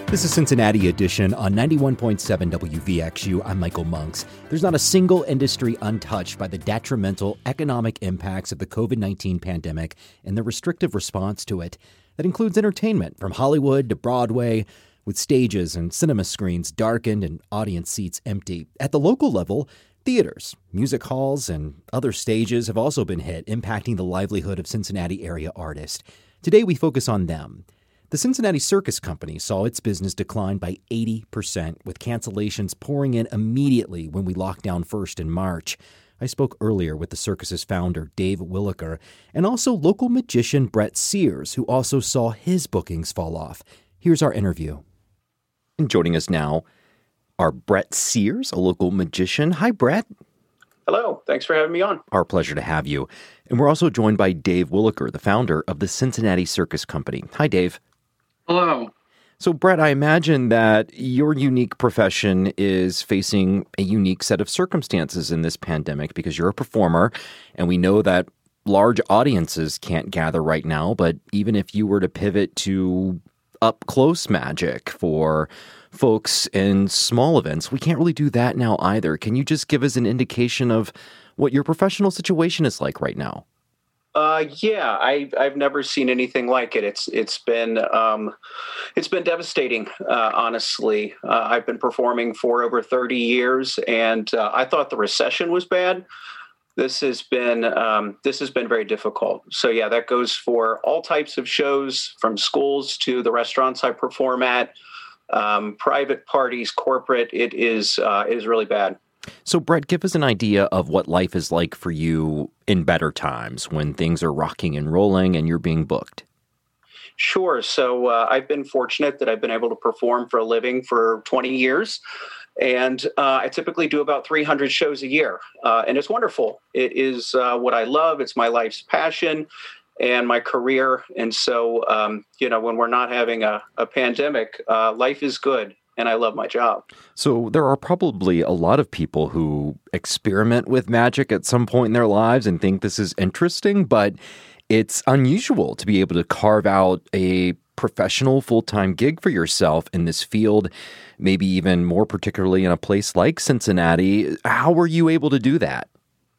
This is Cincinnati Edition on 91.7 WVXU. I'm Michael Monks. There's not a single industry untouched by the detrimental economic impacts of the COVID-19 pandemic and the restrictive response to it. That includes entertainment from Hollywood to Broadway, with stages and cinema screens darkened and audience seats empty. At the local level, theaters, music halls, and other stages have also been hit, impacting the livelihood of Cincinnati area artists. Today we focus on them. The Cincinnati Circus Company saw its business decline by 80%, with cancellations pouring in immediately when we locked down first in March. I spoke earlier with the circus's founder, Dave Williker, and also local magician Brett Sears, who also saw his bookings fall off. Here's our interview. And joining us now are Brett Sears, a local magician. Hi, Brett. Hello. Thanks for having me on. Our pleasure to have you. And we're also joined by Dave Williker, the founder of the Cincinnati Circus Company. Hi, Dave. Hello. So, Brett, I imagine that your unique profession is facing a unique set of circumstances in this pandemic because you're a performer, and we know that large audiences can't gather right now. But even if you were to pivot to up-close magic for folks in small events, we can't really do that now either. Can you just give us an indication of what your professional situation is like right now? I've never seen anything like it. It's been devastating. Honestly, I've been performing for over 30 years, and I thought the recession was bad. This has been very difficult. So yeah, that goes for all types of shows, from schools to the restaurants I perform at, private parties, corporate. It is really bad. So, Brett, give us an idea of what life is like for you in better times when things are rocking and rolling and you're being booked. Sure. So I've been fortunate that I've been able to perform for a living for 20 years. And I typically do about 300 shows a year. And it's wonderful. It is what I love. It's my life's passion and my career. And so, when we're not having a pandemic, life is good. And I love my job. So there are probably a lot of people who experiment with magic at some point in their lives and think this is interesting, but it's unusual to be able to carve out a professional full-time gig for yourself in this field, maybe even more particularly in a place like Cincinnati. How were you able to do that?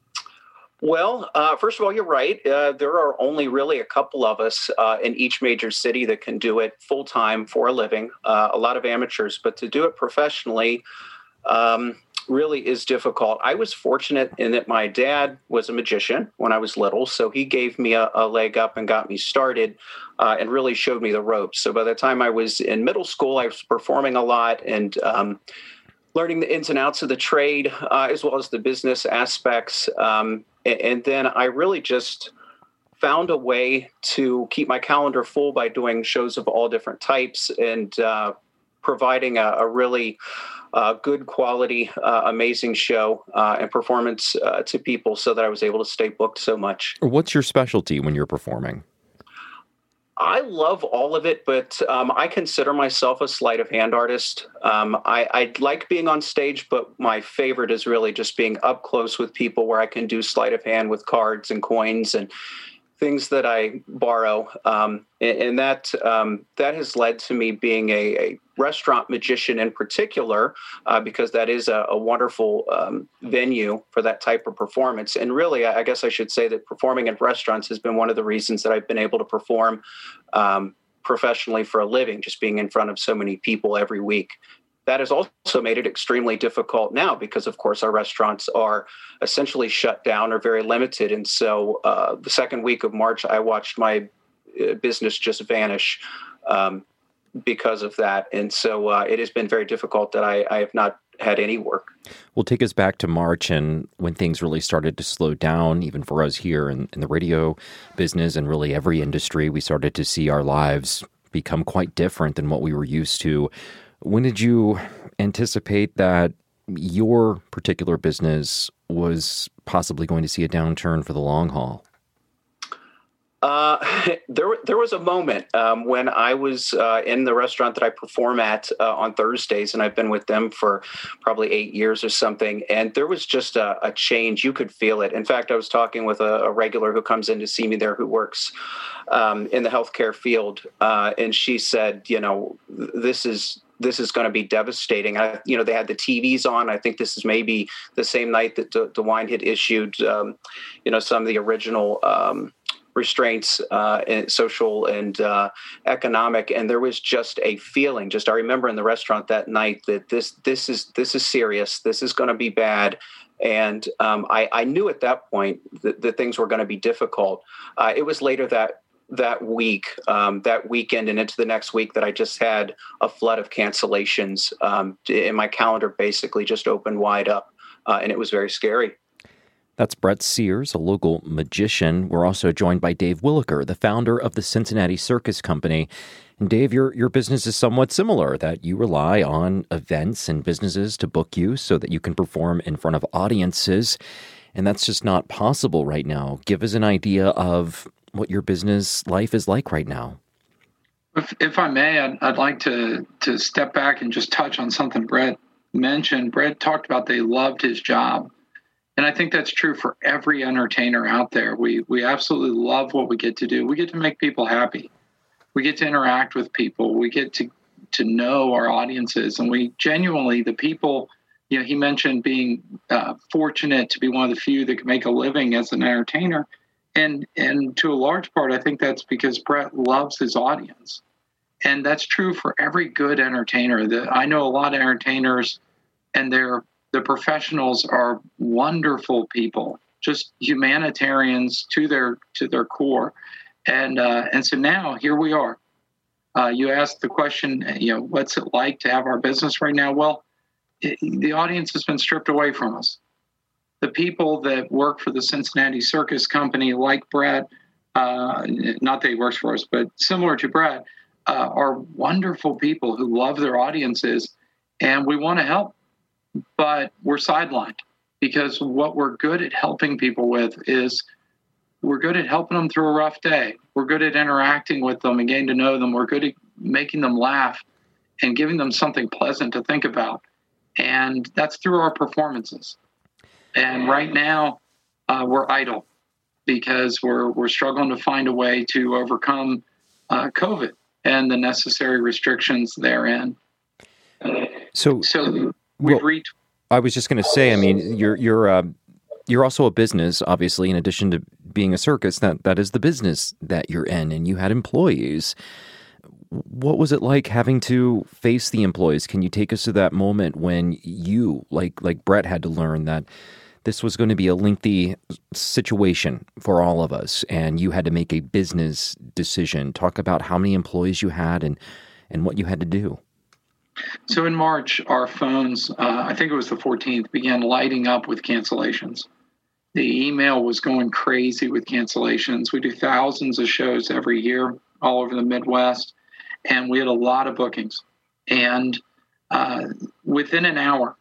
Well, first of all, you're right. There are only really a couple of us in each major city that can do it full time for a living. A lot of amateurs, but to do it professionally really is difficult. I was fortunate in that my dad was a magician when I was little, so he gave me a leg up and got me started and really showed me the ropes. So by the time I was in middle school, I was performing a lot and learning the ins and outs of the trade, as well as the business aspects. And then I really just found a way to keep my calendar full by doing shows of all different types and providing a really good quality, amazing show and performance to people so that I was able to stay booked so much. What's your specialty when you're performing? I love all of it, but I consider myself a sleight of hand artist. I like being on stage, but my favorite is really just being up close with people where I can do sleight of hand with cards and coins and things that I borrow. And that has led to me being a restaurant magician in particular, because that is a wonderful venue for that type of performance. And really, I guess I should say that performing in restaurants has been one of the reasons that I've been able to perform professionally for a living, just being in front of so many people every week. That has also made it extremely difficult now because, of course, our restaurants are essentially shut down or very limited. And so the second week of March, I watched my business just vanish because of that. And so it has been very difficult that I have not had any work. Well, take us back to March and when things really started to slow down, even for us here in the radio business and really every industry, we started to see our lives become quite different than what we were used to. When did you anticipate that your particular business was possibly going to see a downturn for the long haul? There was a moment when I was in the restaurant that I perform at on Thursdays, and I've been with them for probably 8 years or something. And there was just a change. You could feel it. In fact, I was talking with a regular who comes in to see me there, who works in the healthcare field, and she said, this is going to be devastating. They had the TVs on. I think this is maybe the same night that DeWine had issued, some of the original restraints, social and economic, and there was just a feeling. I remember in the restaurant that night that this is serious. This is going to be bad, and I knew at that point that things were going to be difficult. It was later that week, that weekend, and into the next week that I just had a flood of cancellations, and my calendar basically just opened wide up, and it was very scary. That's Brett Sears, a local magician. We're also joined by Dave Williker, the founder of the Cincinnati Circus Company. And Dave, your business is somewhat similar, that you rely on events and businesses to book you so that you can perform in front of audiences. And that's just not possible right now. Give us an idea of what your business life is like right now. If I may, I'd like to step back and just touch on something Brett mentioned. Brett talked about they loved his job. And I think that's true for every entertainer out there. We absolutely love what we get to do. We get to make people happy. We get to interact with people. We get to know our audiences. And we genuinely, the people, he mentioned being fortunate to be one of the few that can make a living as an entertainer. And to a large part, I think that's because Brett loves his audience. And that's true for every good entertainer. I know a lot of entertainers, and the professionals are wonderful people, just humanitarians to their core. And so now here we are. You asked the question, what's it like to have our business right now? Well, the audience has been stripped away from us. The people that work for the Cincinnati Circus Company, like Brett, not that he works for us, but similar to Brett, are wonderful people who love their audiences, and we want to help. But we're sidelined because what we're good at helping people with is we're good at helping them through a rough day. We're good at interacting with them and getting to know them. We're good at making them laugh and giving them something pleasant to think about. And that's through our performances. And right now, we're idle because we're struggling to find a way to overcome COVID and the necessary restrictions therein. So we've reached. I was just going to say, I mean, you're also a business, obviously, in addition to being a circus. That is the business that you're in, and you had employees. What was it like having to face the employees? Can you take us to that moment when you, like Brett, had to learn that this was going to be a lengthy situation for all of us, and you had to make a business decision? Talk about how many employees you had and what you had to do. So in March, our phones, I think it was the 14th, began lighting up with cancellations. The email was going crazy with cancellations. We do thousands of shows every year all over the Midwest, and we had a lot of bookings. And within an hour,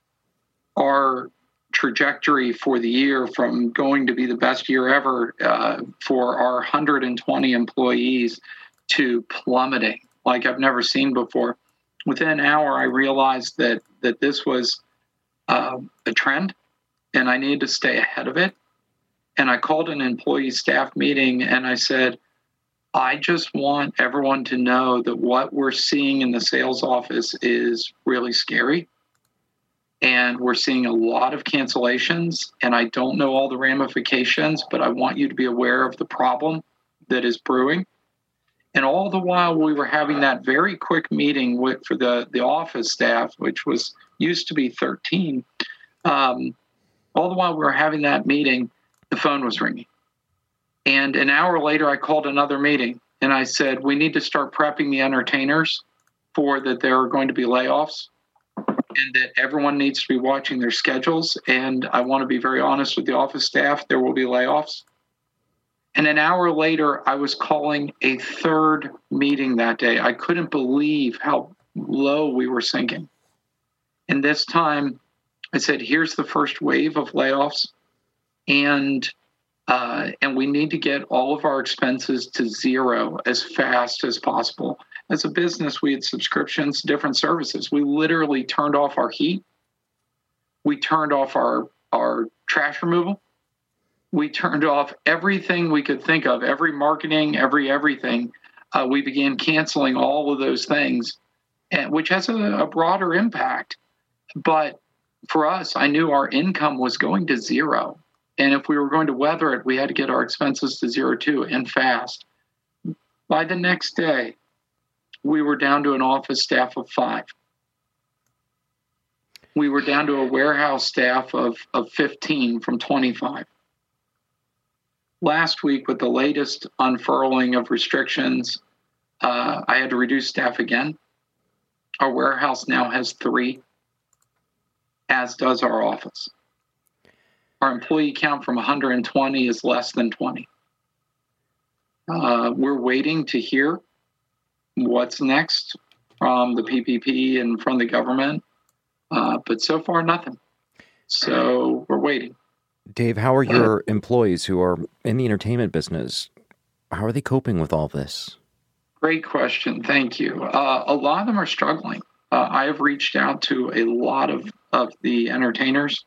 our trajectory for the year from going to be the best year ever for our 120 employees to plummeting like I've never seen before. Within an hour, I realized that this was a trend, and I needed to stay ahead of it. And I called an employee staff meeting, and I said, I just want everyone to know that what we're seeing in the sales office is really scary. And we're seeing a lot of cancellations, and I don't know all the ramifications, but I want you to be aware of the problem that is brewing. And all the while we were having that very quick meeting for the office staff, which used to be 13, all the while we were having that meeting, the phone was ringing. And an hour later, I called another meeting, and I said, we need to start prepping the entertainers for that there are going to be layoffs and that everyone needs to be watching their schedules. And I want to be very honest with the office staff, there will be layoffs. And an hour later, I was calling a third meeting that day. I couldn't believe how low we were sinking. And this time, I said, here's the first wave of layoffs. And And we need to get all of our expenses to zero as fast as possible. As a business, we had subscriptions to different services. We literally turned off our heat. We turned off our trash removal. We turned off everything we could think of, every marketing, everything. We began canceling all of those things, which has a broader impact. But for us, I knew our income was going to zero. And if we were going to weather it, we had to get our expenses to zero too, and fast. By the next day, we were down to an office staff of 5. We were down to a warehouse staff of 15 from 25. Last week, with the latest unfurling of restrictions, I had to reduce staff again. Our warehouse now has 3, as does our office. Our employee count from 120 is less than 20. We're waiting to hear what's next from the PPP and from the government, but so far nothing. So we're waiting. Dave, how are your employees who are in the entertainment business? How are they coping with all this? Great question. Thank you. A lot of them are struggling. I have reached out to a lot of the entertainers.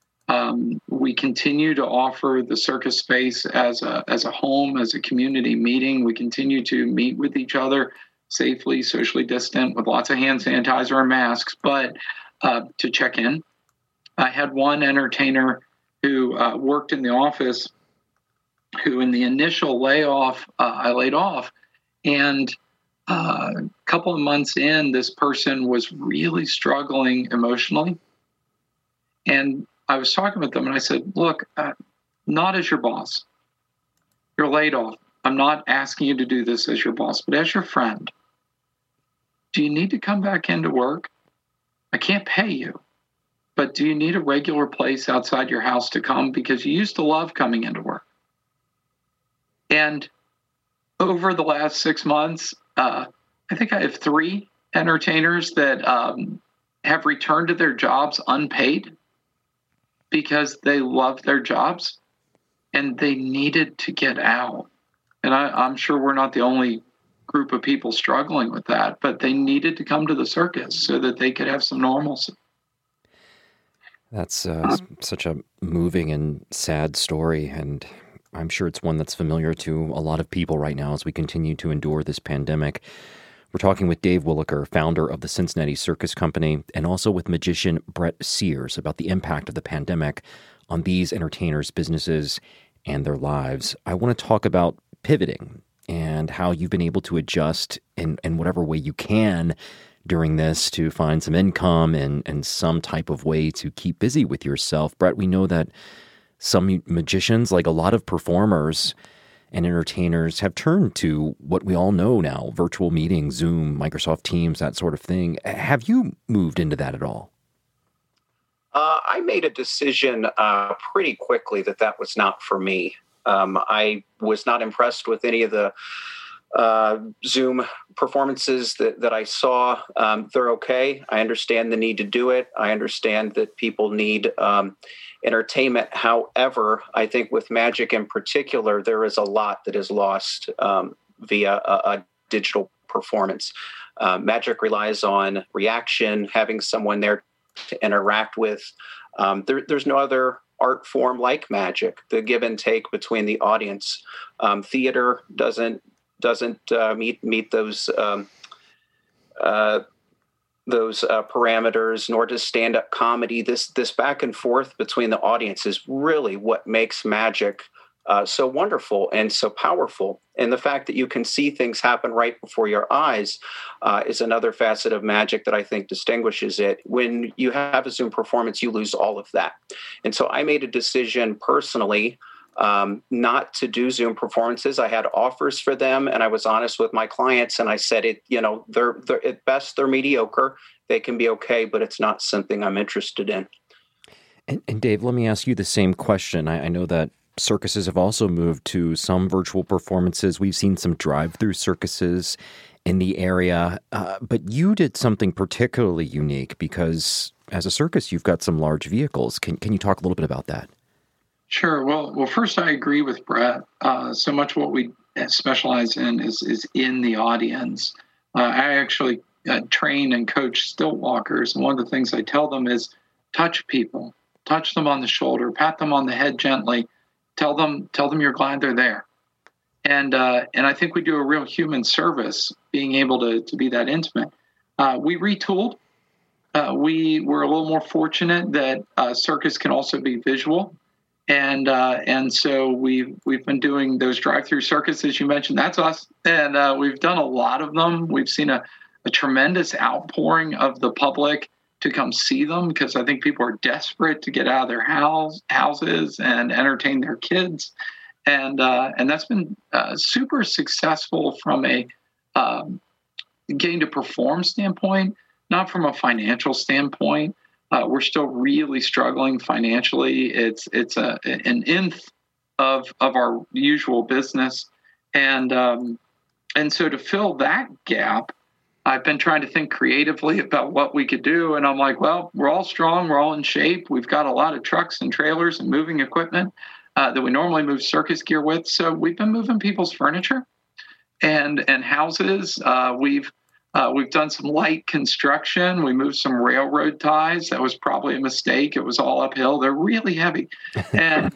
We continue to offer the circus space as a home, as a community meeting. We continue to meet with each other safely, socially distant, with lots of hand sanitizer and masks, but to check in. I had one entertainer who worked in the office who in the initial layoff, I laid off. And a couple of months in, this person was really struggling emotionally. And I was talking with them and I said, look, not as your boss. You're laid off. I'm not asking you to do this as your boss, but as your friend. Do you need to come back into work? I can't pay you, but do you need a regular place outside your house to come? Because you used to love coming into work. And over the last 6 months, I think I have 3 entertainers that have returned to their jobs unpaid because they love their jobs and they needed to get out. And I'm sure we're not the only group of people struggling with that, but they needed to come to the circus so that they could have some normalcy. That's such a moving and sad story, and I'm sure it's one that's familiar to a lot of people right now as we continue to endure this pandemic. We're talking with Dave Williker, founder of the Cincinnati Circus Company, and also with magician Brett Sears about the impact of the pandemic on these entertainers' businesses and their lives. I want to talk about pivoting and how you've been able to adjust in whatever way you can during this to find some income and some type of way to keep busy with yourself. Brett, we know that some magicians, like a lot of performers and entertainers, have turned to what we all know now, virtual meetings, Zoom, Microsoft Teams, that sort of thing. Have you moved into that at all? I made a decision pretty quickly that was not for me. I was not impressed with any of the Zoom performances that I saw. They're okay. I understand the need to do it. I understand that people need entertainment. However, I think with magic in particular, there is a lot that is lost via a digital performance. Magic relies on reaction, having someone there to interact with. There's no other art form like magic, the give and take between the audience. Theater doesn't meet those parameters, nor does stand-up comedy. This back and forth between the audience is really what makes magic so wonderful and so powerful. And the fact that you can see things happen right before your eyes is another facet of magic that I think distinguishes it. When you have a Zoom performance, you lose all of that. And so I made a decision personally not to do Zoom performances. I had offers for them, and I was honest with my clients, and I said, they're at best they're mediocre. They can be okay, but it's not something I'm interested in. And Dave, let me ask you the same question. I know that circuses have also moved to some virtual performances. We've seen some drive-through circuses in the area, but you did something particularly unique because as a circus, you've got some large vehicles. Can you talk a little bit about that? Sure. Well, first, I agree with Brett. So much what we specialize in is in the audience. I actually train and coach stilt walkers, and one of the things I tell them is touch people, touch them on the shoulder, pat them on the head gently, tell them you're glad they're there, and I think we do a real human service being able to be that intimate. We retooled. We were a little more fortunate that circus can also be visual. And so we've been doing those drive-through circuses you mentioned. That's us, and we've done a lot of them. We've seen a tremendous outpouring of the public to come see them because I think people are desperate to get out of their houses and entertain their kids, and that's been super successful from a getting to perform standpoint, not from a financial standpoint. We're still really struggling financially. It's an nth of our usual business, and so to fill that gap, I've been trying to think creatively about what we could do. And I'm like, well, we're all strong, we're all in shape. We've got a lot of trucks and trailers and moving equipment that we normally move circus gear with. So we've been moving people's furniture and houses. We've done some light construction. We moved some railroad ties. That was probably a mistake. It was all uphill. They're really heavy. And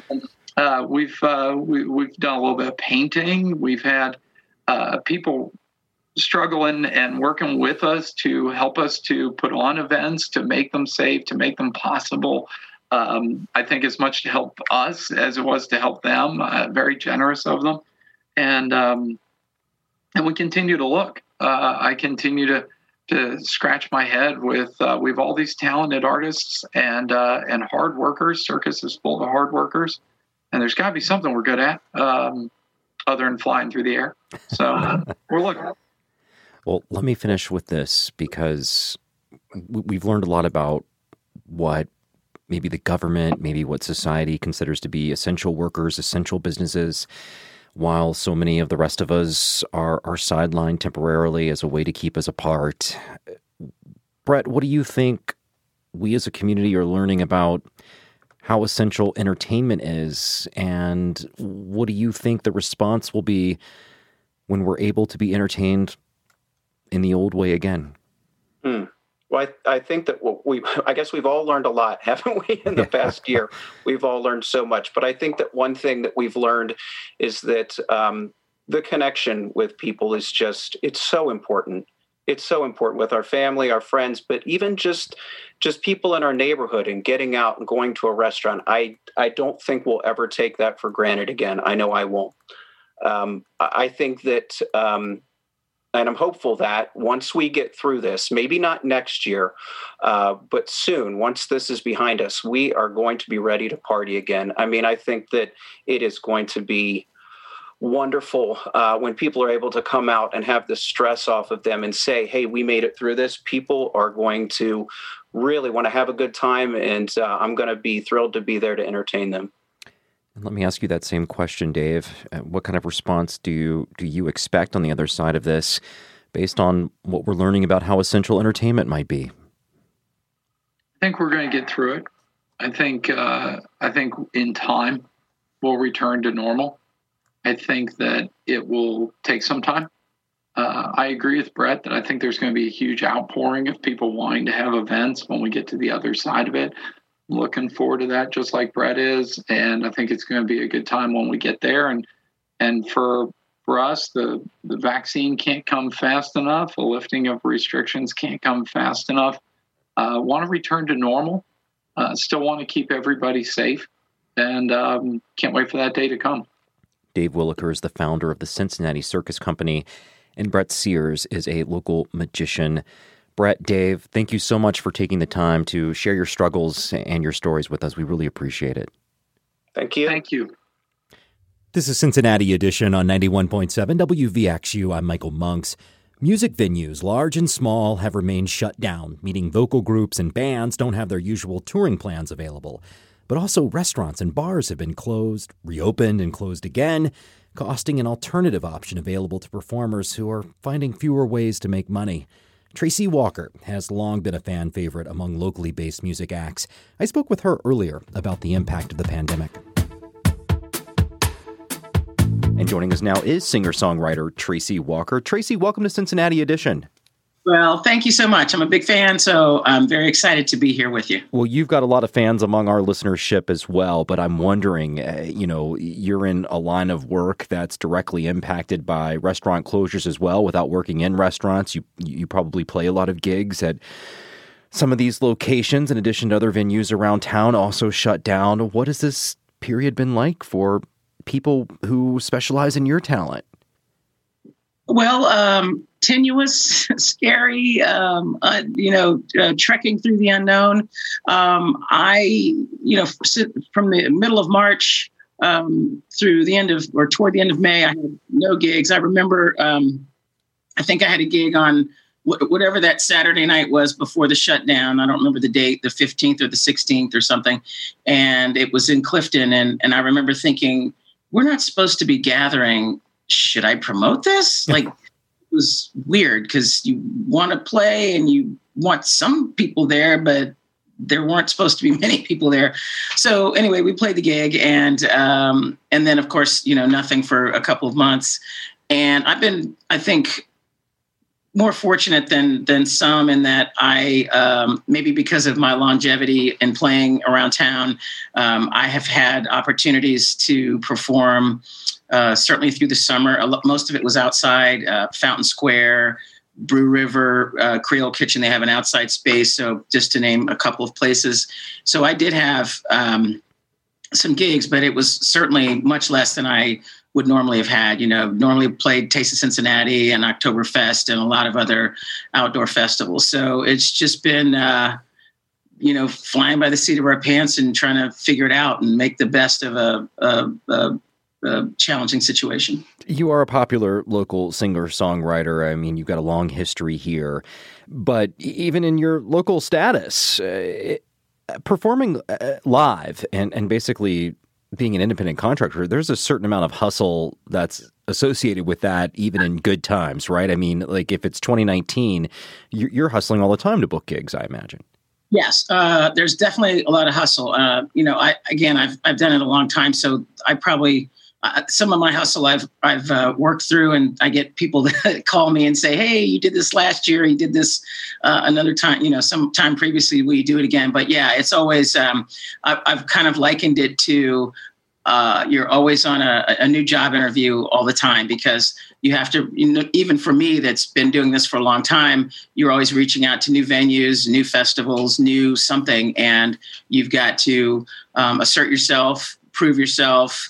we've done a little bit of painting. We've had people struggling and working with us to help us to put on events, to make them safe, to make them possible. I think as much to help us as it was to help them. Very generous of them. And we continue to look. I continue to scratch my head with we have all these talented artists and hard workers. Circus is full of hard workers, and there's got to be something we're good at other than flying through the air. So we're looking. Well, let me finish with this because we've learned a lot about what maybe the government, maybe what society considers to be essential workers, essential businesses, while so many of the rest of us are sidelined temporarily as a way to keep us apart. Brett, what do you think we as a community are learning about how essential entertainment is, and what do you think the response will be when we're able to be entertained in the old way again? Well, I think that I guess we've all learned a lot, haven't we, in the past year? We've all learned so much. But I think that one thing that we've learned is that the connection with people is it's so important. It's so important with our family, our friends, but even just people in our neighborhood and getting out and going to a restaurant. I don't think we'll ever take that for granted again. I know I won't. I think that... and I'm hopeful that once we get through this, maybe not next year, but soon, once this is behind us, we are going to be ready to party again. I mean, I think that it is going to be wonderful when people are able to come out and have the stress off of them and say, hey, we made it through this. People are going to really want to have a good time, and I'm going to be thrilled to be there to entertain them. Let me ask you that same question, Dave. What kind of response do you expect on the other side of this based on what we're learning about how essential entertainment might be? I think we're going to get through it. I think in time we'll return to normal. I think that it will take some time. I agree with Brett that I think there's going to be a huge outpouring of people wanting to have events when we get to the other side of it. Looking forward to that, just like Brett is, and I think it's going to be a good time when we get there. And for us, the vaccine can't come fast enough. The lifting of restrictions can't come fast enough. Want to return to normal. Still want to keep everybody safe, and can't wait for that day to come. Dave Williker is the founder of the Cincinnati Circus Company, and Brett Sears is a local magician. Brett, Dave, thank you so much for taking the time to share your struggles and your stories with us. We really appreciate it. Thank you. Thank you. This is Cincinnati Edition on 91.7 WVXU. I'm Michael Monks. Music venues, large and small, have remained shut down, meaning vocal groups and bands don't have their usual touring plans available. But also restaurants and bars have been closed, reopened, and closed again, costing an alternative option available to performers who are finding fewer ways to make money. Tracy Walker has long been a fan favorite among locally based music acts. I spoke with her earlier about the impact of the pandemic. And joining us now is singer-songwriter Tracy Walker. Tracy, welcome to Cincinnati Edition. Well, thank you so much. I'm a big fan, so I'm very excited to be here with you. Well, you've got a lot of fans among our listenership as well, but I'm wondering, you're in a line of work that's directly impacted by restaurant closures as well. Without working in restaurants, you probably play a lot of gigs at some of these locations, in addition to other venues around town also shut down. What has this period been like for people who specialize in your talent? Well, tenuous, scary, trekking through the unknown. From the middle of March through the end of, or toward the end of May, I had no gigs. I remember, I think I had a gig on whatever that Saturday night was before the shutdown. I don't remember the date, the 15th or the 16th or something. And it was in Clifton. And I remember thinking, we're not supposed to be gathering. Should I promote this? Like, it was weird because you want to play and you want some people there, but there weren't supposed to be many people there. So anyway, we played the gig and then of course, nothing for a couple of months. And I've been, I think, more fortunate than some in that I, maybe because of my longevity in playing around town, I have had opportunities to perform certainly through the summer. Most of it was outside, Fountain Square, Brew River, Creole Kitchen. They have an outside space. So just to name a couple of places. So I did have some gigs, but it was certainly much less than I would normally have had. Normally played Taste of Cincinnati and Oktoberfest and a lot of other outdoor festivals. So it's just been, flying by the seat of our pants and trying to figure it out and make the best of a challenging situation. You are a popular local singer-songwriter. I mean, you've got a long history here. But even in your local status, performing live and basically being an independent contractor, there's a certain amount of hustle that's associated with that, even in good times, right? I mean, like if it's 2019, you're hustling all the time to book gigs, I imagine. Yes, there's definitely a lot of hustle. I've done it a long time, so I probably some of my hustle I've worked through, and I get people that call me and say, "Hey, you did this last year. You did this another time. Some time previously. Will you do it again?" But yeah, it's always I've kind of likened it to you're always on a new job interview all the time because you have to. Even for me, that's been doing this for a long time, you're always reaching out to new venues, new festivals, new something, and you've got to assert yourself, prove yourself.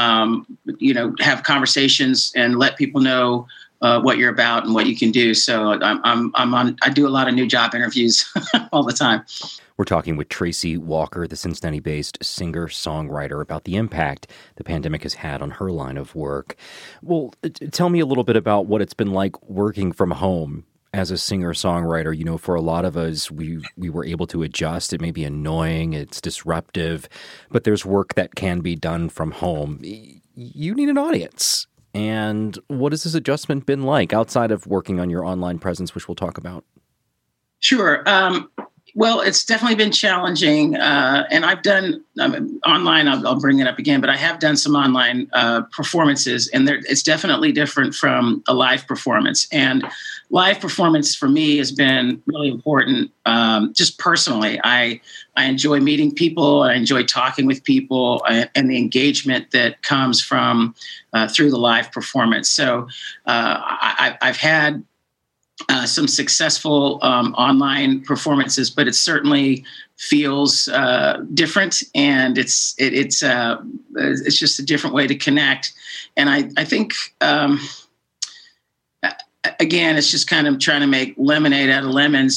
Have conversations and let people know what you're about and what you can do. So I do a lot of new job interviews all the time. We're talking with Tracy Walker, the Cincinnati-based singer-songwriter, about the impact the pandemic has had on her line of work. Well, tell me a little bit about what it's been like working from home as a singer-songwriter. For a lot of us, we were able to adjust. It may be annoying, it's disruptive, but there's work that can be done from home. You need an audience. And what has this adjustment been like outside of working on your online presence, which we'll talk about? Sure. Well, it's definitely been challenging. And I've done online, I'll bring it up again, but I have done some online performances, and it's definitely different from a live performance. And live performance for me has been really important. Just personally, I enjoy meeting people. I enjoy talking with people and the engagement that comes from through the live performance. So I've had some successful online performances, but it certainly feels different, and it's just a different way to connect. And I think again, it's just kind of trying to make lemonade out of lemons.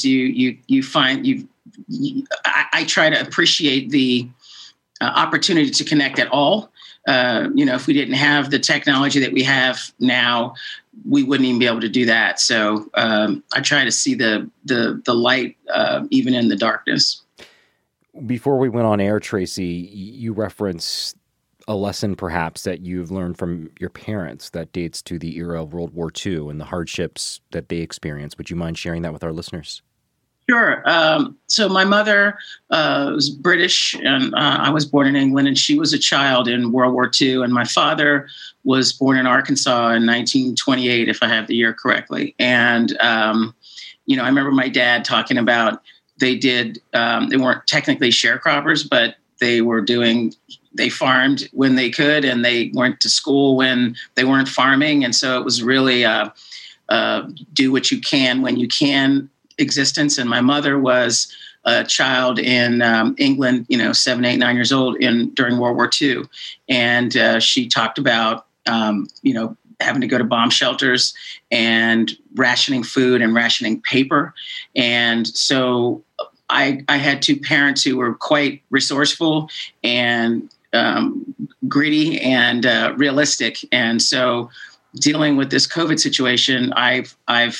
I try to appreciate the opportunity to connect at all. If we didn't have the technology that we have now, we wouldn't even be able to do that. So I try to see the light even in the darkness. Before we went on air, Tracy, you referenced a lesson perhaps that you've learned from your parents that dates to the era of World War II and the hardships that they experienced. Would you mind sharing that with our listeners? Sure. So my mother was British, and I was born in England, and she was a child in World War II. And my father was born in Arkansas in 1928, if I have the year correctly. And, I remember my dad talking about they weren't technically sharecroppers, but they farmed when they could, and they went to school when they weren't farming. And so it was really do what you can when you can existence. And my mother was a child in England, 7, 8, 9 years old during World War II. And she talked about, having to go to bomb shelters and rationing food and rationing paper. And so I had two parents who were quite resourceful and gritty and realistic. And so dealing with this COVID situation, I've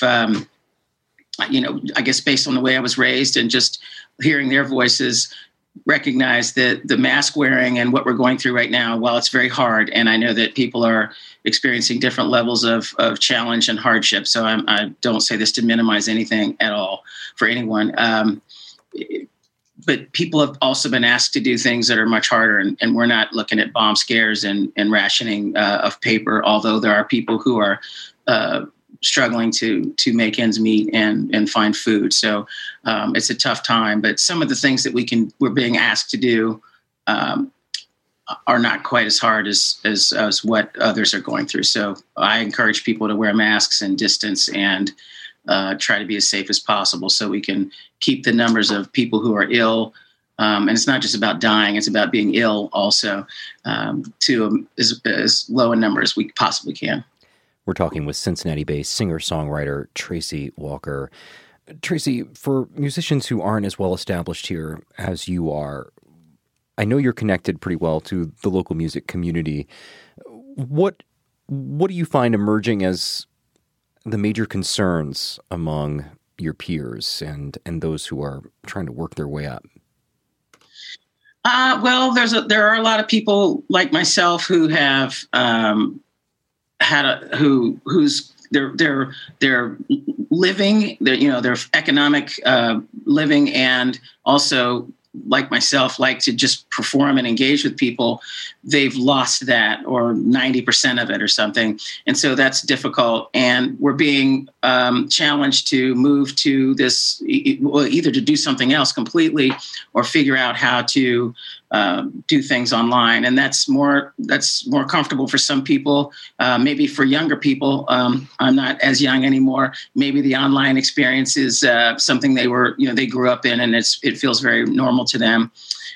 I guess based on the way I was raised and just hearing their voices, recognize that the mask wearing and what we're going through right now, while it's very hard, and I know that people are experiencing different levels of challenge and hardship. So I don't say this to minimize anything at all for anyone. But people have also been asked to do things that are much harder, and we're not looking at bomb scares and rationing of paper, although there are people who are struggling to make ends meet and find food. So it's a tough time, but some of the things that we're being asked to do are not quite as hard as what others are going through. So I encourage people to wear masks and distance and try to be as safe as possible so we can keep the numbers of people who are ill. And it's not just about dying, it's about being ill also, to as low a number as we possibly can. We're talking with Cincinnati-based singer-songwriter Tracy Walker. Tracy, for musicians who aren't as well established here as you are, I know you're connected pretty well to the local music community. What do you find emerging as the major concerns among your peers and those who are trying to work their way up? Well, there are a lot of people like myself who have who's they're living, their economic living, and also like myself like to just perform and engage with people. They've lost that, or 90% of it or something. And so that's difficult. And we're being challenged to move to this, either to do something else completely or figure out how to do things online. And that's more comfortable for some people. Maybe for younger people, I'm not as young anymore. Maybe the online experience is something they grew up in, and it feels very normal to them.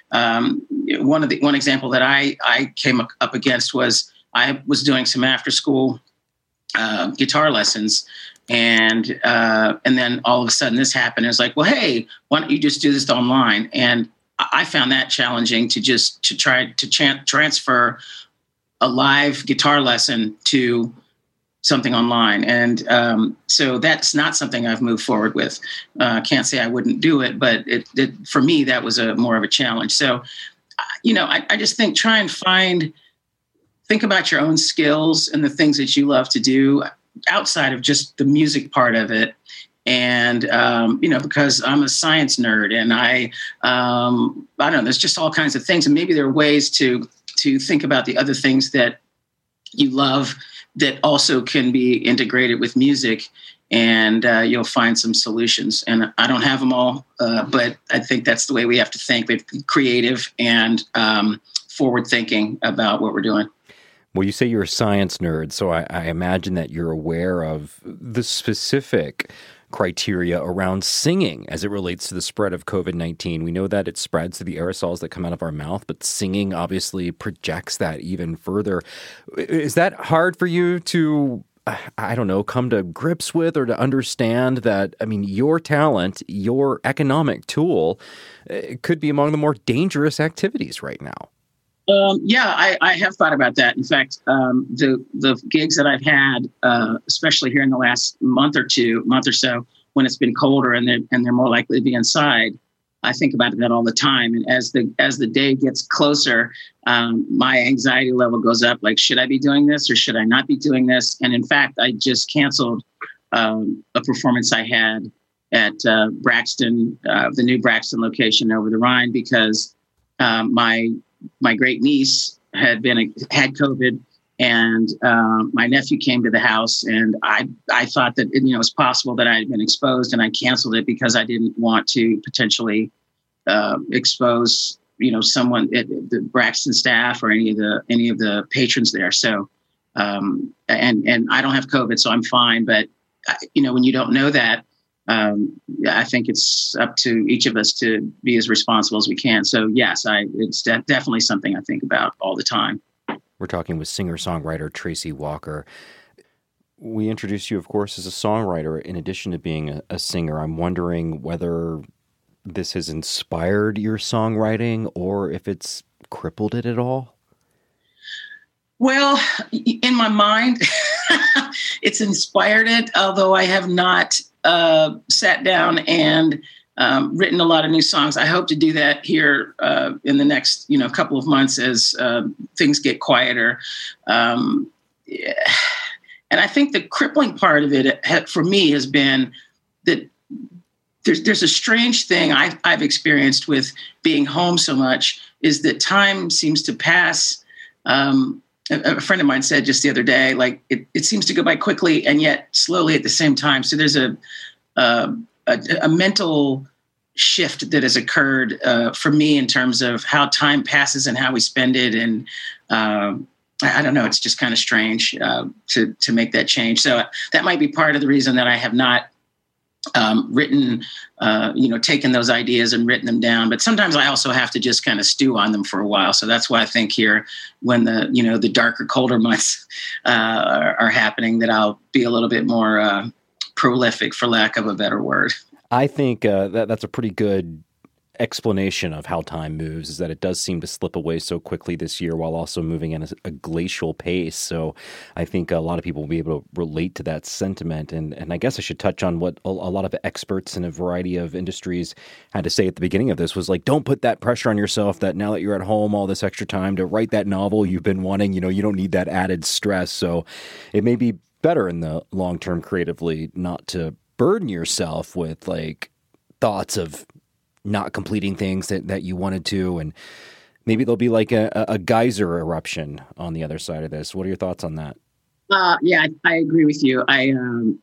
One example that I came up against was I was doing some after school guitar lessons, and then all of a sudden this happened. It was like, well, hey, why don't you just do this online? And I found that challenging to try to transfer a live guitar lesson to something online. And so that's not something I've moved forward with. Can't say I wouldn't do it, but for me, that was more of a challenge. So, I just think try and think about your own skills and the things that you love to do outside of just the music part of it. And, because I'm a science nerd and I don't know, there's just all kinds of things. And maybe there are ways to think about the other things that you love that also can be integrated with music, and you'll find some solutions. And I don't have them all, but I think that's the way we have to think. We have to be creative and forward thinking about what we're doing. Well, you say you're a science nerd, so I imagine that you're aware of the specific criteria around singing as it relates to the spread of COVID-19. We know that it spreads through the aerosols that come out of our mouth, but singing obviously projects that even further. Is that hard for you to, come to grips with or to understand that, your talent, your economic tool, could be among the more dangerous activities right now? I have thought about that. In fact, the gigs that I've had, especially here in the last month or so, when it's been colder and they're more likely to be inside, I think about that all the time. And as the day gets closer, my anxiety level goes up. Like, should I be doing this or should I not be doing this? And in fact, I just canceled a performance I had at Braxton, the new Braxton location over the Rhine, because my great niece had COVID, and my nephew came to the house, and I thought that it was possible that I had been exposed, and I canceled it because I didn't want to potentially expose someone, the Braxton staff or any of the patrons there. So and I don't have COVID, so I'm fine. But when you don't know that, I think it's up to each of us to be as responsible as we can. So yes, it's definitely something I think about all the time. We're talking with singer-songwriter Tracy Walker. We introduced you, of course, as a songwriter in addition to being a singer. I'm wondering whether this has inspired your songwriting or if it's crippled it at all. Well, in my mind, it's inspired it, although I have not sat down and written a lot of new songs. I hope to do that here in the next, couple of months as things get quieter. And I think the crippling part of it for me has been that there's a strange thing I've experienced with being home so much, is that time seems to pass. A friend of mine said just the other day, like it seems to go by quickly and yet slowly at the same time. So there's a mental shift that has occurred for me in terms of how time passes and how we spend it. And I don't know, it's just kind of strange to make that change. So that might be part of the reason that I have not written, taken those ideas and written them down. But sometimes I also have to just kind of stew on them for a while. So that's why I think here, when the darker, colder months are happening, that I'll be a little bit more prolific, for lack of a better word. I think that's a pretty good explanation of how time moves, is that it does seem to slip away so quickly this year while also moving at a glacial pace. So I think a lot of people will be able to relate to that sentiment. And I guess I should touch on what a lot of experts in a variety of industries had to say at the beginning of this, was like, don't put that pressure on yourself that now that you're at home, all this extra time to write that novel you've been wanting, you don't need that added stress. So it may be better in the long term creatively not to burden yourself with like thoughts of not completing things that you wanted to, and maybe there'll be like a geyser eruption on the other side of this. What are your thoughts on that? Yeah, I agree with you. I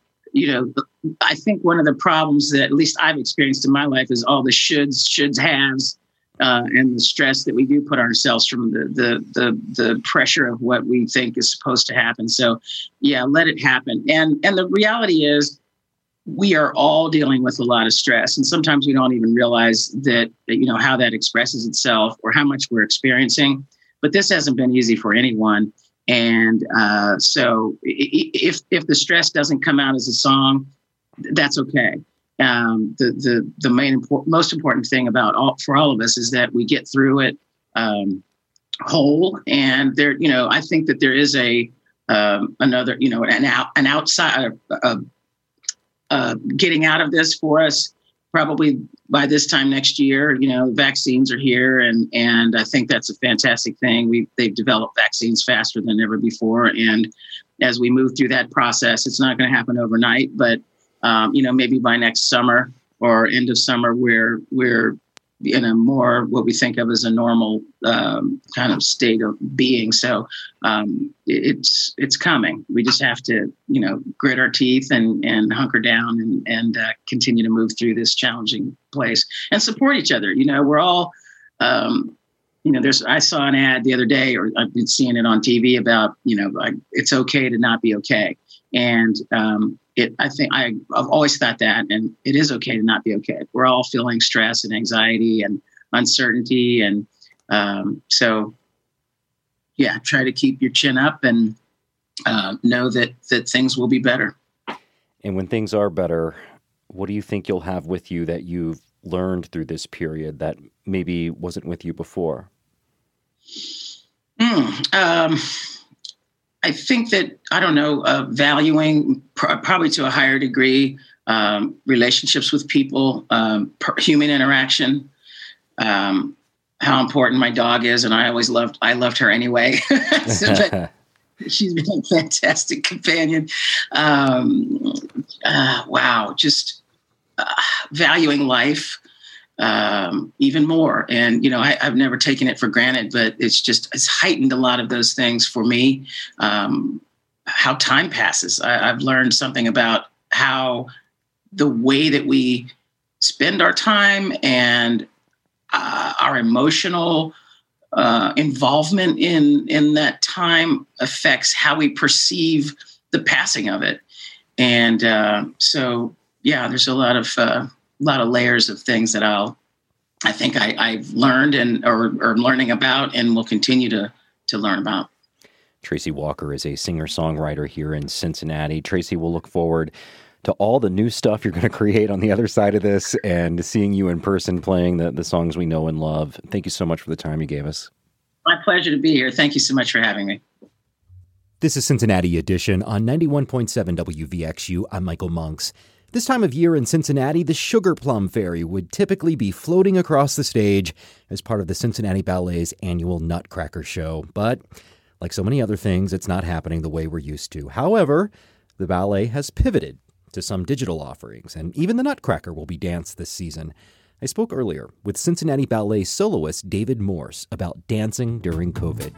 think one of the problems that at least I've experienced in my life is all the shoulds, haves, and the stress that we do put on ourselves from the pressure of what we think is supposed to happen. So yeah, let it happen. And the reality is, we are all dealing with a lot of stress, and sometimes we don't even realize that how that expresses itself or how much we're experiencing. But this hasn't been easy for anyone, and so if the stress doesn't come out as a song, that's okay. The most important thing for all of us is that we get through it whole. And there, I think that there is another, an outside. Getting out of this for us probably by this time next year. Vaccines are here, and I think that's a fantastic thing. They've developed vaccines faster than ever before, and as we move through that process, it's not going to happen overnight, but maybe by next summer or end of summer, we're in a more what we think of as a normal kind of state of being. So it's coming. We just have to, grit our teeth and hunker down and continue to move through this challenging place and support each other. We're all, I saw an ad the other day, or I've been seeing it on TV about, like, it's okay to not be okay. And I think I've always thought that, and it is okay to not be okay. We're all feeling stress and anxiety and uncertainty. And so, yeah, try to keep your chin up and know that things will be better. And when things are better, what do you think you'll have with you that you've learned through this period that maybe wasn't with you before? I think that, valuing probably to a higher degree, relationships with people, human interaction, how important my dog is. And I loved her anyway. But she's been a fantastic companion. Wow. Just valuing life even more. And, I've never taken it for granted, but it's heightened a lot of those things for me. How time passes. I've learned something about how the way that we spend our time and our emotional involvement in that time affects how we perceive the passing of it. And there's a lot of layers of things that I think I've learned or learning about and will continue to learn about. Tracy Walker is a singer-songwriter here in Cincinnati. Tracy, we'll look forward to all the new stuff you're going to create on the other side of this and seeing you in person playing the songs we know and love. Thank you so much for the time you gave us. My pleasure to be here. Thank you so much for having me. This is Cincinnati Edition on 91.7 WVXU. I'm Michael Monks. This time of year in Cincinnati, the Sugar Plum Fairy would typically be floating across the stage as part of the Cincinnati Ballet's annual Nutcracker show. But like so many other things, it's not happening the way we're used to. However, the ballet has pivoted to some digital offerings, and even the Nutcracker will be danced this season. I spoke earlier with Cincinnati Ballet soloist David Morse about dancing during COVID.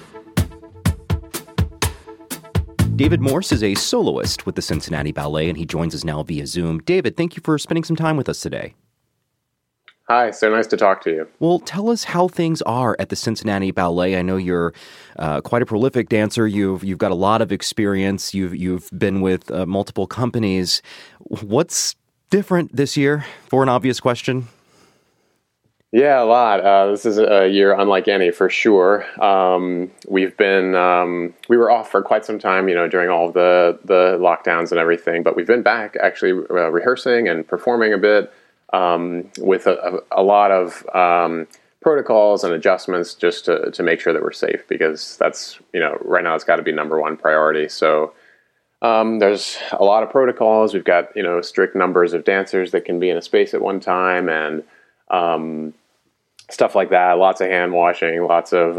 David Morse is a soloist with the Cincinnati Ballet, and he joins us now via Zoom. David, thank you for spending some time with us today. Hi, so nice to talk to you. Well, tell us how things are at the Cincinnati Ballet. I know you're quite a prolific dancer. You've got a lot of experience. You've been with multiple companies. What's different this year? For an obvious question. Yeah, a lot. This is a year unlike any, for sure. We were off for quite some time, during all of the lockdowns and everything, but we've been back actually rehearsing and performing a bit. With a lot of protocols and adjustments just to make sure that we're safe, because that's, right now it's got to be number one priority. So there's a lot of protocols. We've got, strict numbers of dancers that can be in a space at one time, and stuff like that. Lots of hand washing, lots of,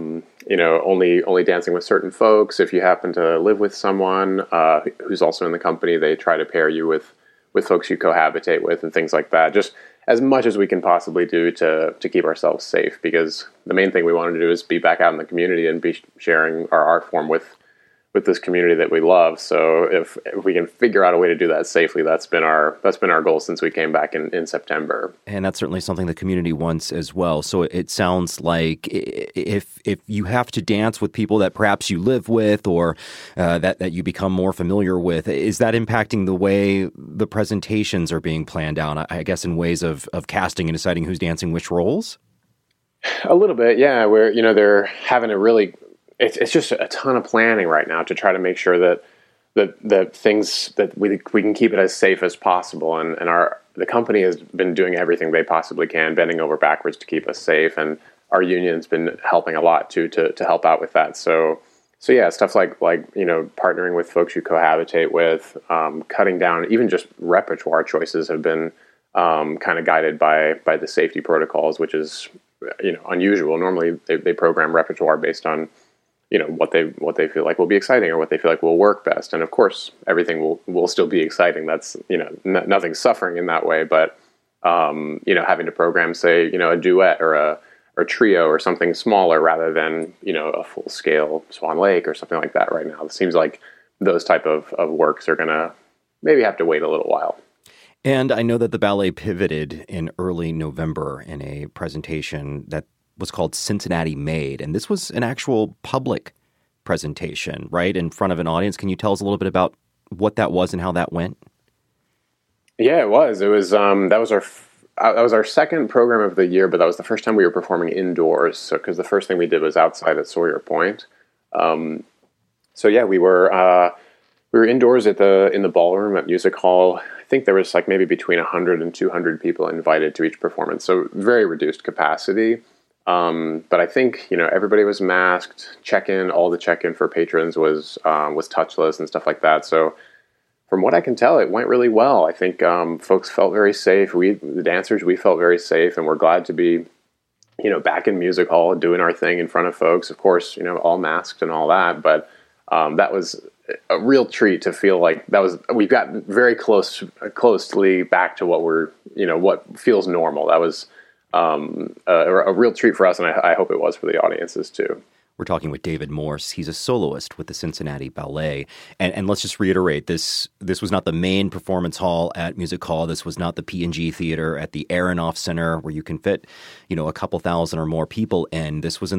only dancing with certain folks. If you happen to live with someone who's also in the company, they try to pair you with folks you cohabitate with and things like that. Just as much as we can possibly do to keep ourselves safe, because the main thing we want to do is be back out in the community and be sharing our art form with this community that we love. So if we can figure out a way to do that safely, that's been our goal since we came back in September. And that's certainly something the community wants as well. So it sounds like if you have to dance with people that perhaps you live with or that you become more familiar with, is that impacting the way the presentations are being planned out? I guess in ways of casting and deciding who's dancing which roles? A little bit, yeah. Where they're having a really It's just a ton of planning right now to try to make sure that the things that we can keep it as safe as possible, and the company has been doing everything they possibly can, bending over backwards to keep us safe, and our union's been helping a lot too to help out with that. So yeah, stuff like partnering with folks you cohabitate with, cutting down even just repertoire choices have been kind of guided by the safety protocols, which is unusual. Normally they program repertoire based on what they feel like will be exciting or what they feel like will work best. And of course, everything will still be exciting. That's, nothing's suffering in that way, but, having to program, say, a duet or a trio or something smaller rather than, a full scale Swan Lake or something like that right now. It seems like those type of works are going to maybe have to wait a little while. And I know that the ballet pivoted in early November in a presentation that was called Cincinnati Made. And this was an actual public presentation, right, in front of an audience. Can you tell us a little bit about what that was and how that went? Yeah, it was. It was that was our second program of the year, but that was the first time we were performing indoors. So because the first thing we did was outside at Sawyer Point. So yeah, we were indoors in the ballroom at Music Hall. I think there was maybe between 100 and 200 people invited to each performance. So very reduced capacity. But I think, everybody was masked. All the check-in for patrons was touchless and stuff like that. So from what I can tell, it went really well. I think folks felt very safe. The dancers, we felt very safe, and we're glad to be, back in Music Hall and doing our thing in front of folks. Of course, all masked and all that, but that was a real treat to feel like we got very closely back to what what feels normal. That was a real treat for us, and I hope it was for the audiences too. We're talking with David Morse. He's a soloist with the Cincinnati Ballet. And let's just reiterate, this was not the main performance hall at Music Hall. This was not the P&G Theater at the Aronoff Center where you can fit, a couple thousand or more people in. This was in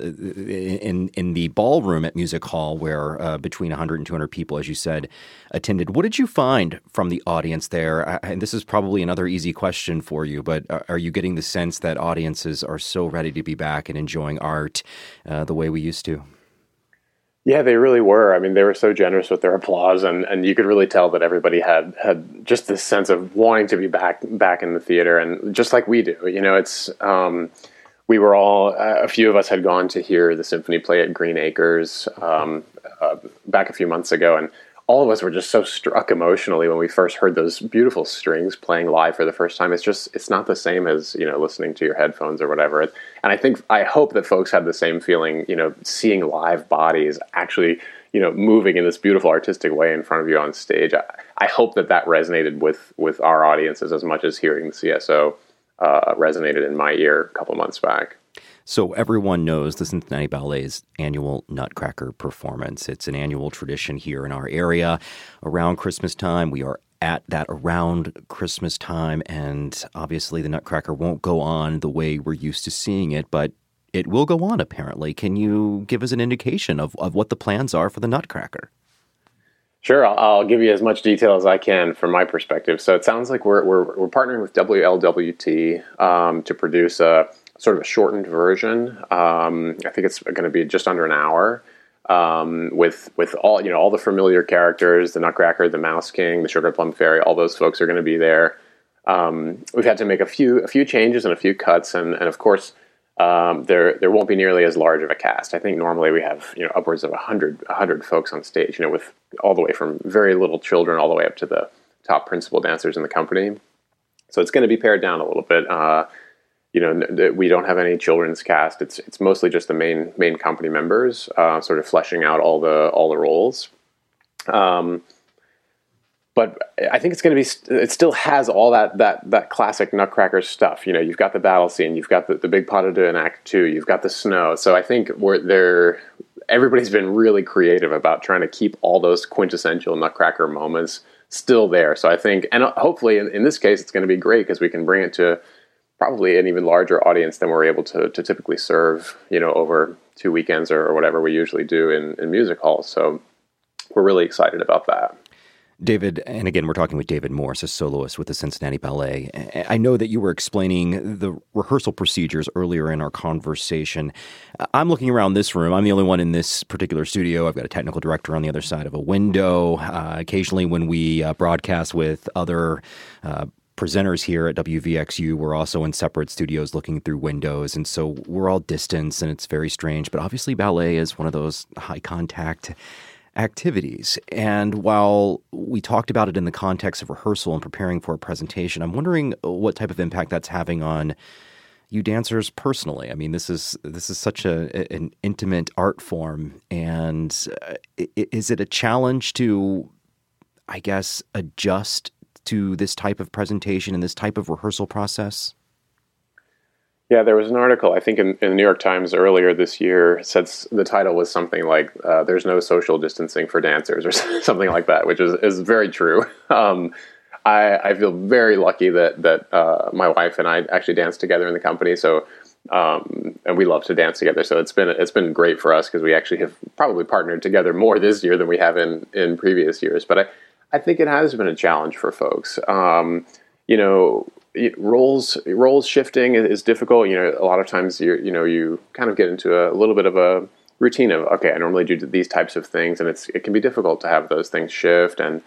the ballroom at Music Hall where between 100 and 200 people, as you said, attended. What did you find from the audience there? And this is probably another easy question for you, but are you getting the sense that audiences are so ready to be back and enjoying art the way we used to? Yeah, they really were. I mean, they were so generous with their applause, and you could really tell that everybody had just this sense of wanting to be back in the theater, and just like we do. It's we were all a few of us had gone to hear the symphony play at Green Acres back a few months ago, and all of us were just so struck emotionally when we first heard those beautiful strings playing live for the first time. It's not the same as, listening to your headphones or whatever. And I hope that folks had the same feeling, seeing live bodies actually, moving in this beautiful artistic way in front of you on stage. I hope that resonated with our audiences as much as hearing the CSO resonated in my ear a couple months back. So everyone knows the Cincinnati Ballet's annual Nutcracker performance. It's an annual tradition here in our area. Around Christmas time, we are at that around Christmas time, and obviously the Nutcracker won't go on the way we're used to seeing it, but it will go on apparently. Can you give us an indication of what the plans are for the Nutcracker? Sure, I'll give you as much detail as I can from my perspective. So it sounds like we're partnering with WLWT to produce a sort of a shortened version. I think it's going to be just under an hour, with all the familiar characters: the Nutcracker, the Mouse King, the Sugar Plum Fairy. All those folks are going to be there. We've had to make a few changes and a few cuts, and of course there won't be nearly as large of a cast. I think normally we have upwards of 100 folks on stage, with all the way from very little children all the way up to the top principal dancers in the company. So it's going to be pared down a little bit. We don't have any children's cast. It's mostly just the main company members, sort of fleshing out all the roles. But I think it's going to be. It still has all that classic Nutcracker stuff. You've got the battle scene, you've got the big pas de deux in Act 2, you've got the snow. So I think everybody's been really creative about trying to keep all those quintessential Nutcracker moments still there. So I think, and hopefully in this case, it's going to be great because we can bring it to probably an even larger audience than we're able to typically serve, over 2 weekends or whatever we usually do in music halls. So we're really excited about that. David, and again, we're talking with David Morse, a soloist with the Cincinnati Ballet. I know that you were explaining the rehearsal procedures earlier in our conversation. I'm looking around this room. I'm the only one in this particular studio. I've got a technical director on the other side of a window. Occasionally when we broadcast with other presenters here at WVXU, we're also in separate studios looking through windows, and so we're all distanced, and it's very strange. But obviously ballet is one of those high-contact activities. And while we talked about it in the context of rehearsal and preparing for a presentation, I'm wondering what type of impact that's having on you dancers personally. I mean, this is such an intimate art form, and is it a challenge to, I guess, adjust to this type of presentation and this type of rehearsal process? Yeah, there was an article, I think, in the New York Times earlier this year, said the title was something like, there's no social distancing for dancers, or something like that, which is very true. I feel very lucky that my wife and I actually dance together in the company, so and we love to dance together. So it's been great for us because we actually have probably partnered together more this year than we have in previous years. But I think it has been a challenge for folks. Roles shifting is difficult. A lot of times you kind of get into a little bit of a routine of, okay, I normally do these types of things, and it can be difficult to have those things shift. And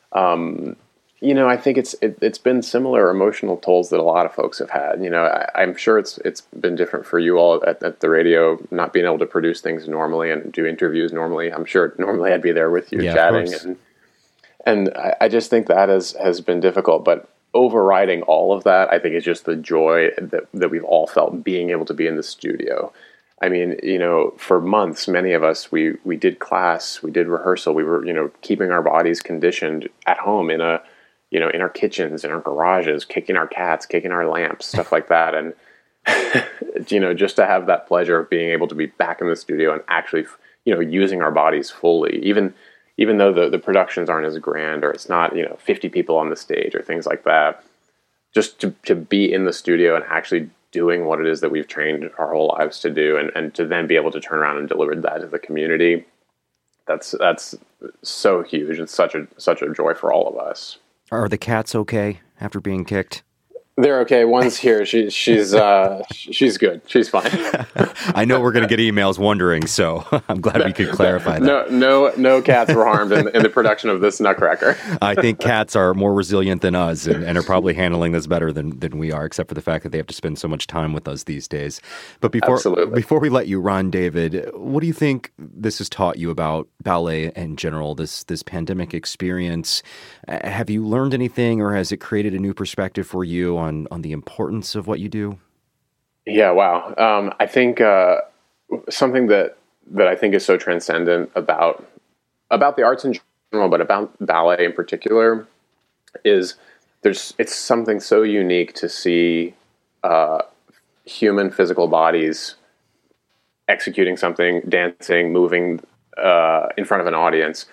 I think it's been similar emotional tolls that a lot of folks have had. I'm sure it's been different for you all at the radio, not being able to produce things normally and do interviews normally. I'm sure normally I'd be there with you chatting, And I just think that has been difficult. But overriding all of that, I think, is just the joy that we've all felt being able to be in the studio. I mean, for months, many of us, we did class, we did rehearsal, we were, keeping our bodies conditioned at home in our kitchens, in our garages, kicking our cats, kicking our lamps, stuff like that. And, just to have that pleasure of being able to be back in the studio and actually, using our bodies fully, even though the productions aren't as grand, or it's not, 50 people on the stage or things like that, just to be in the studio and actually doing what it is that we've trained our whole lives to do, and to then be able to turn around and deliver that to the community, that's so huge. It's such a joy for all of us. Are the cats okay after being kicked? They're okay. One's here. She's good. She's fine. I know we're going to get emails wondering, so I'm glad we could clarify that. No cats were harmed in the production of this Nutcracker. I think cats are more resilient than us and are probably handling this better than we are, except for the fact that they have to spend so much time with us these days. But before we let you run, David, what do you think this has taught you about ballet in general, this pandemic experience? Have you learned anything, or has it created a new perspective for you on the importance of what you do? Yeah, wow. I think something that I think is so transcendent about the arts in general, but about ballet in particular, is it's something so unique to see human physical bodies executing something, dancing, moving in front of an audience.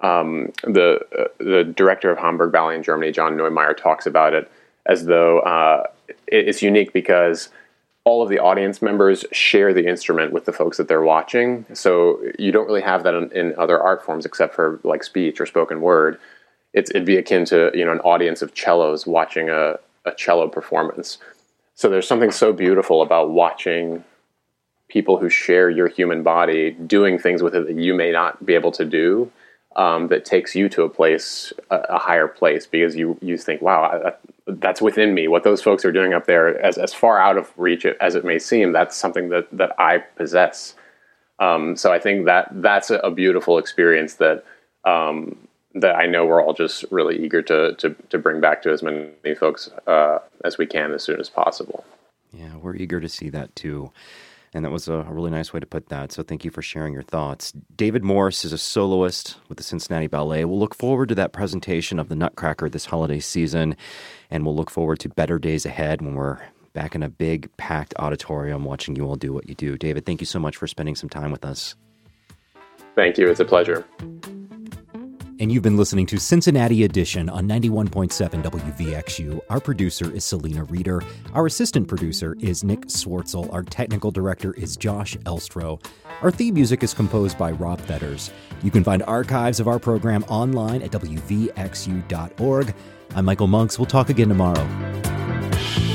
The director of Hamburg Ballet in Germany, John Neumeier, talks about it as though it's unique because all of the audience members share the instrument with the folks that they're watching. So you don't really have that in other art forms except for like speech or spoken word. It'd be akin to an audience of cellos watching a cello performance. So there's something so beautiful about watching people who share your human body doing things with it that you may not be able to do. That takes you to a higher place, because you think, wow, that's within me. What those folks are doing up there, as far out of reach as it may seem, that's something that I possess. So I think that's a beautiful experience that I know we're all just really eager to bring back to as many folks as we can as soon as possible. Yeah, we're eager to see that too. And that was a really nice way to put that. So thank you for sharing your thoughts. David Morse is a soloist with the Cincinnati Ballet. We'll look forward to that presentation of the Nutcracker this holiday season. And we'll look forward to better days ahead when we're back in a big, packed auditorium watching you all do what you do. David, thank you so much for spending some time with us. Thank you. It's a pleasure. And you've been listening to Cincinnati Edition on 91.7 WVXU. Our producer is Selena Reeder. Our assistant producer is Nick Swartzel. Our technical director is Josh Elstro. Our theme music is composed by Rob Fetters. You can find archives of our program online at WVXU.org. I'm Michael Monks. We'll talk again tomorrow.